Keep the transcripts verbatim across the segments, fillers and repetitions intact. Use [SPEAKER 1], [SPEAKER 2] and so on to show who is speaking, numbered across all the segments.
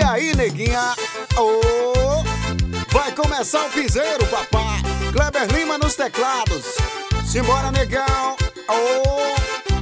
[SPEAKER 1] aí, neguinha? Oh, vai começar o piseiro, papai. Kleber Lima nos teclados. Simbora, negão. Oh,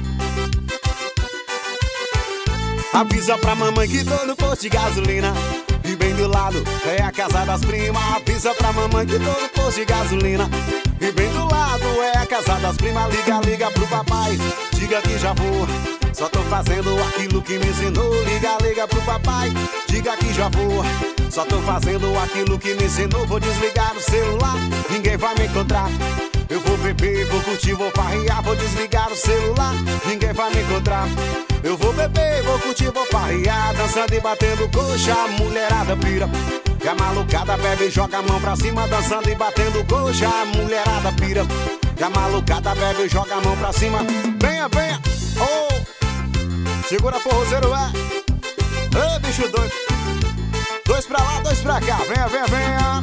[SPEAKER 1] avisa pra mamãe que tô no posto de gasolina e bem do lado é a casa das primas. Avisa pra mamãe que tô no posto de gasolina e bem do lado é a casa das primas. Liga, liga pro papai, diga que já vou. Só tô fazendo aquilo que me ensinou. Liga, liga pro papai, diga que já vou. Só tô fazendo aquilo que me ensinou. Vou desligar o celular, ninguém vai me encontrar. Eu vou beber, vou curtir, vou farrear. Vou desligar o celular, ninguém vai me encontrar. Eu vou beber, vou curtir, vou farrear. Dançando e batendo coxa, a mulherada pira. E a malucada bebe e joga a mão pra cima. Dançando e batendo coxa, a mulherada pira. E a malucada bebe e joga a mão pra cima. Venha, venha, oh, segura forrozeiro, é. Ô, bicho doido. Dois pra lá, dois pra cá. Venha, venha, venha.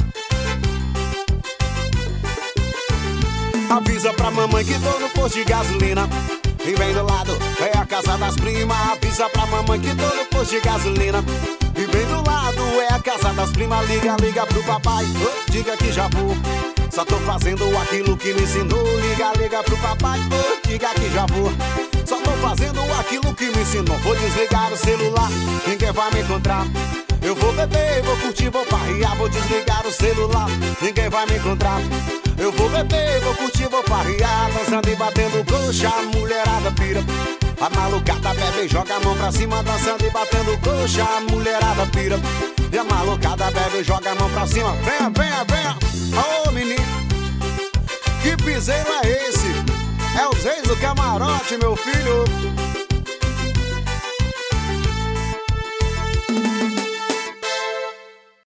[SPEAKER 1] Avisa pra mamãe que tô no posto de gasolina e bem do lado é a casa das primas. Avisa pra mamãe que tô no posto de gasolina e bem do lado é a casa das primas. Liga, liga pro papai, oh, diga que já vou. Só tô fazendo aquilo que me ensinou. Liga, liga pro papai, oh, diga que já vou. Só tô fazendo aquilo que me ensinou. Vou desligar o celular, ninguém vai me encontrar. Eu vou beber, vou curtir, vou farrear. Vou desligar o celular, ninguém vai me encontrar. Eu vou beber, vou curtir, vou farrear. Dançando e batendo coxa, a mulherada pira. A malucada bebe e joga a mão pra cima. Dançando e batendo coxa, a mulherada pira. E a malucada bebe e joga a mão pra cima. Venha, venha, venha. Ô, oh, menino, que piseiro é esse? É os reis do camarote, meu filho.